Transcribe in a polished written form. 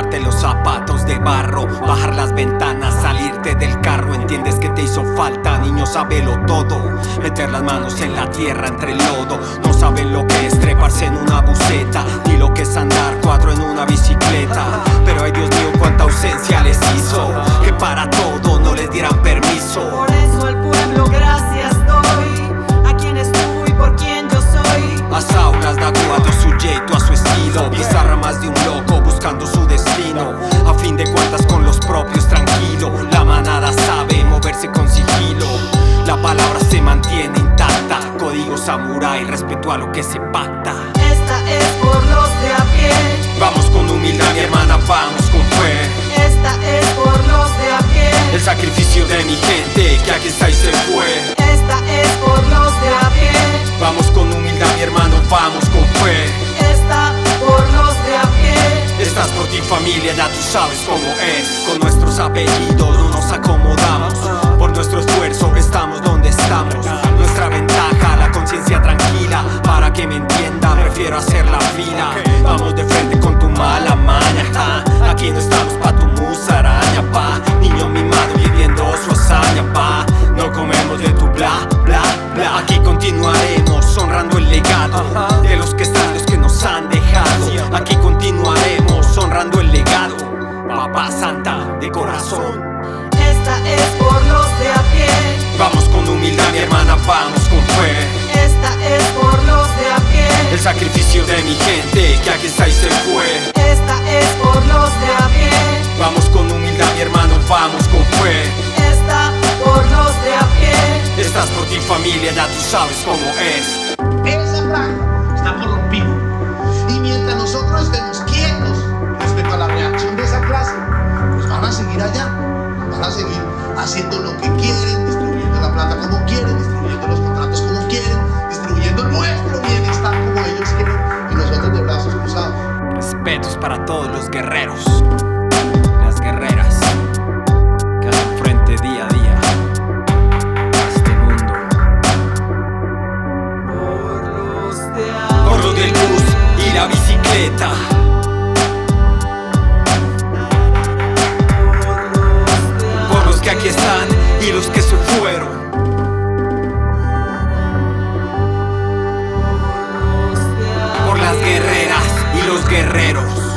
quitarte los zapatos de barro, bajar las ventanas, salirte del carro. Entiendes que te hizo falta, niño, sábelo todo. Meter las manos en la tierra entre el lodo. No saben lo que es treparse en una buceta, ni lo que es andar cuatro en una bicicleta. Pero ay Dios mío, cuánta ausencia les hizo, que para todo no les dieran permiso. Por eso al pueblo gracias doy, a quien estuvo y por quien yo soy. A Saulas da guado su jeito, a su estilo. Pizarra más de un loco buscando su destino. A fin de cuentas con los propios tranquilo. La manada sabe moverse con sigilo. La palabra se mantiene intacta. Código samurái, respeto a lo que se pacta. Esta es por los de a pie. Vamos con humildad, mi hermana, vamos con fe. Esta es por los de a pie. El sacrificio de mi gente que aquí está y se fue. Esta es por los de a pie. Vamos con humildad, mi hermano, vamos con fe. Esta por los de a pie. Estás por ti, familia, ya tú sabes cómo es. Con nuestros apellidos no nos acomodamos. Por nuestro esfuerzo estamos donde estamos. Nuestra ventaja, la conciencia tranquila. Para que me entienda, prefiero hacer la fila. Vamos de frente con tu mala maña, ja. Aquí no estamos pa' tu musaraña, pa. Niño mimado viviendo su hazaña, pa. No comemos de tu bla, bla, bla. Aquí continuaremos honrando el legado de los que están, los que nos han dejado. Aquí continuaremos honrando el legado. Papá Santa de corazón. Esta es por los de a pie. Vamos con humildad, mi hermana, vamos con fe. Esta es por los de a pie. El sacrificio de mi gente que aquí está y se fue. Esta es por los de a pie. Vamos con humildad, mi hermano, vamos con fe. Esta por los de a pie. Estás por ti, familia, ya tú sabes cómo es. Ese plan está corrompido. Y mientras nosotros estemos quietos respecto a la reacción de esa clase, pues van a seguir allá, van a seguir haciendo lo que quieren, distribuyendo la plata como quieren, distribuyendo los contratos como quieren, distribuyendo nuestro bienestar como ellos quieren, y nosotros de brazos cruzados. Respetos para todos los guerreros, las guerreras que hacen frente día a día a este mundo. Por lo del bus y la bicicleta. Por los que aquí están y los que se fueron. Por las guerreras y los guerreros.